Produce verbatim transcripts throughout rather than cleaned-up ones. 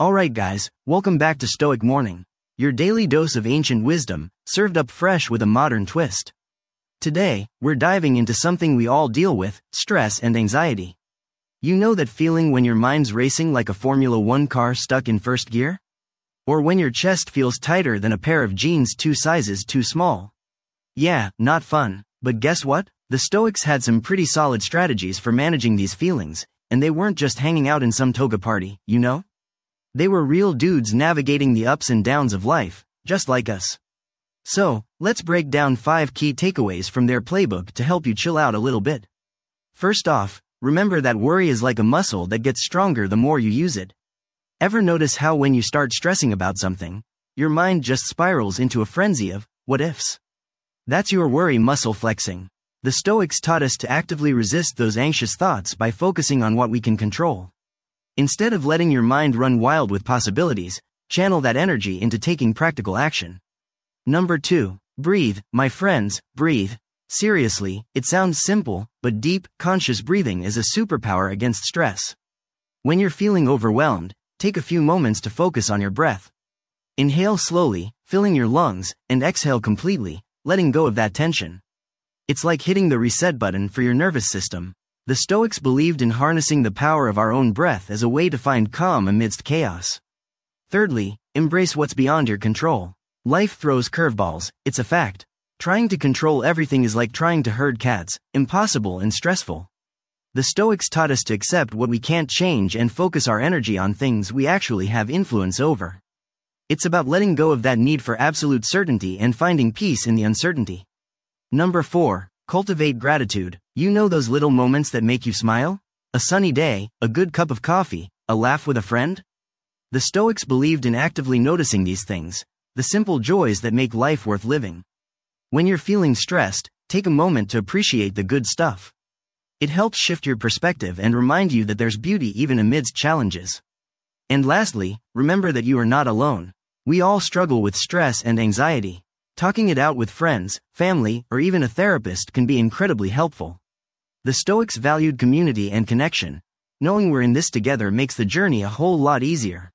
Alright guys, welcome back to Stoic Morning, your daily dose of ancient wisdom, served up fresh with a modern twist. Today, we're diving into something we all deal with, stress and anxiety. You know that feeling when your mind's racing like a Formula One car stuck in first gear? Or when your chest feels tighter than a pair of jeans two sizes too small? Yeah, not fun, but guess what? The Stoics had some pretty solid strategies for managing these feelings, and they weren't just hanging out in some toga party, you know? They were real dudes navigating the ups and downs of life, just like us. So, let's break down five key takeaways from their playbook to help you chill out a little bit. First off, remember that worry is like a muscle that gets stronger the more you use it. Ever notice how when you start stressing about something, your mind just spirals into a frenzy of what-ifs? That's your worry muscle flexing. The Stoics taught us to actively resist those anxious thoughts by focusing on what we can control. Instead of letting your mind run wild with possibilities, channel that energy into taking practical action. Number two, breathe, my friends, breathe. Seriously, it sounds simple, but deep, conscious breathing is a superpower against stress. When you're feeling overwhelmed, take a few moments to focus on your breath. Inhale slowly, filling your lungs, and exhale completely, letting go of that tension. It's like hitting the reset button for your nervous system. The Stoics believed in harnessing the power of our own breath as a way to find calm amidst chaos. Thirdly, embrace what's beyond your control. Life throws curveballs, it's a fact. Trying to control everything is like trying to herd cats, impossible and stressful. The Stoics taught us to accept what we can't change and focus our energy on things we actually have influence over. It's about letting go of that need for absolute certainty and finding peace in the uncertainty. Number four, cultivate gratitude. You know those little moments that make you smile? A sunny day, a good cup of coffee, a laugh with a friend? The Stoics believed in actively noticing these things, the simple joys that make life worth living. When you're feeling stressed, take a moment to appreciate the good stuff. It helps shift your perspective and remind you that there's beauty even amidst challenges. And lastly, remember that you are not alone. We all struggle with stress and anxiety. Talking it out with friends, family, or even a therapist can be incredibly helpful. The Stoics valued community and connection. Knowing we're in this together makes the journey a whole lot easier.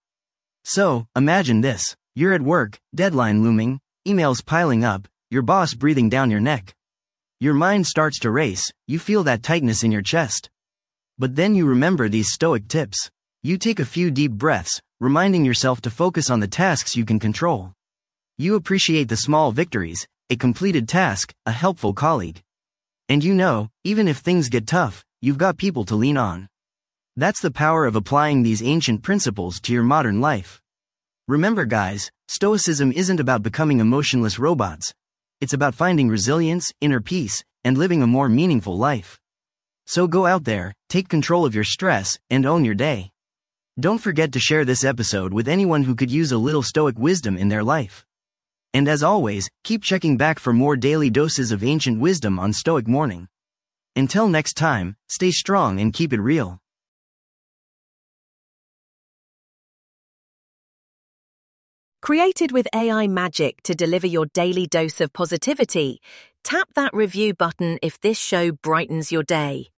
So, imagine this. You're at work, deadline looming, emails piling up, your boss breathing down your neck. Your mind starts to race, you feel that tightness in your chest. But then you remember these Stoic tips. You take a few deep breaths, reminding yourself to focus on the tasks you can control. You appreciate the small victories, a completed task, a helpful colleague. And you know, even if things get tough, you've got people to lean on. That's the power of applying these ancient principles to your modern life. Remember guys, Stoicism isn't about becoming emotionless robots. It's about finding resilience, inner peace, and living a more meaningful life. So go out there, take control of your stress, and own your day. Don't forget to share this episode with anyone who could use a little Stoic wisdom in their life. And as always, keep checking back for more daily doses of ancient wisdom on Stoic Morning. Until next time, stay strong and keep it real. Created with A I magic to deliver your daily dose of positivity, tap that review button if this show brightens your day.